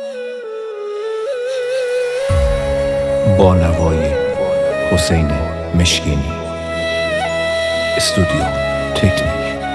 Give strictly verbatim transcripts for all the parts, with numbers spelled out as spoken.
با نوای حسین مشکینی، استودیو تکنیک.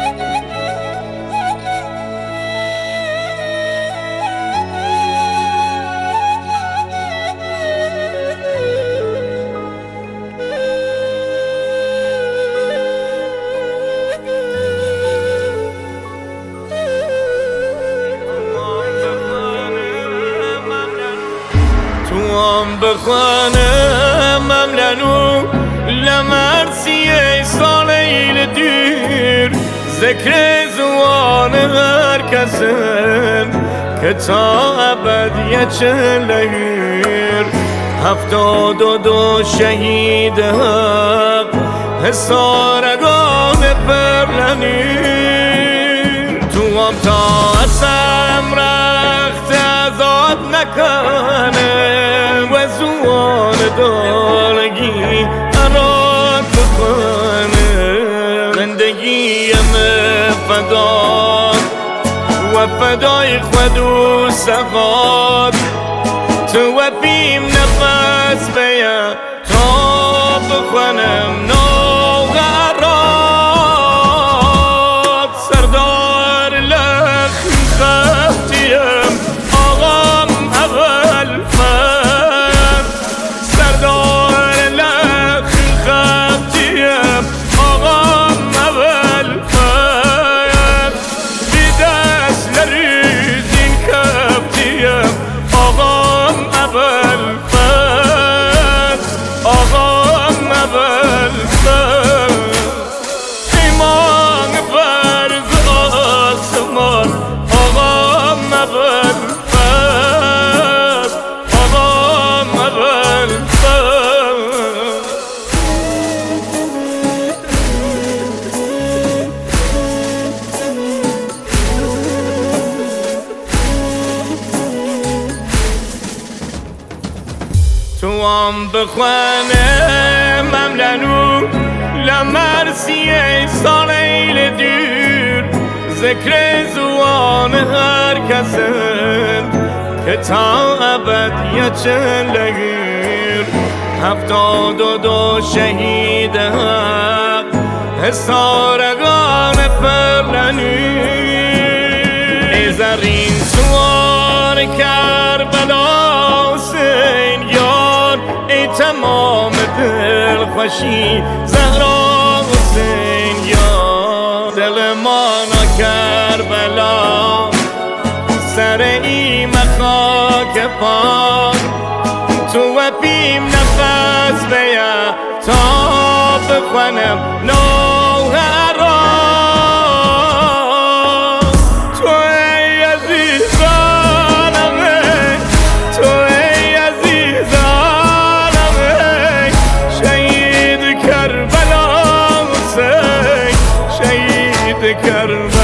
توام بخوانه مملنو لمرسی ای سالیل دیر، ذکر زوان هر کسن که تا ابد یه چلهیر. هفتاد و دو شهید حق حسارگان برلنیر. توام تا اسم رخت ازاد نکنه و زوان دارگی اراد بکنه. زندگیم فداد و فدای خود و سخاد، تو و بیم نفس بیا تا بخونم نوغرات. سردار لخم خفتیم آقام اول فرد، سردار لخم خفتیم آقام اول فرد. بی دست لریزین کفتیم آقام اول فرد، آقام اول فرد. ایمان فرض آسمان آقام اول فرد، آقام اول فرد. توام بخوانه مملنو لمرسی ای سالیل دیر، ذکر زوان هر کسن که تا ابد یه چلهیر. هفتاد و دو شهید حق حسارگان برلنیر. ای زرین سوار کربلا حسین یار، ای تمام دل خوشی زهرا حسین یار. دل مانا کربلا سر ایم خاک پاک، تو و بیم نفس بیا تا بخونم نوغرات. تو ای عزیزانمه، تو ای عزیزانمه، شهید کربلا حسین، شهید کربلا.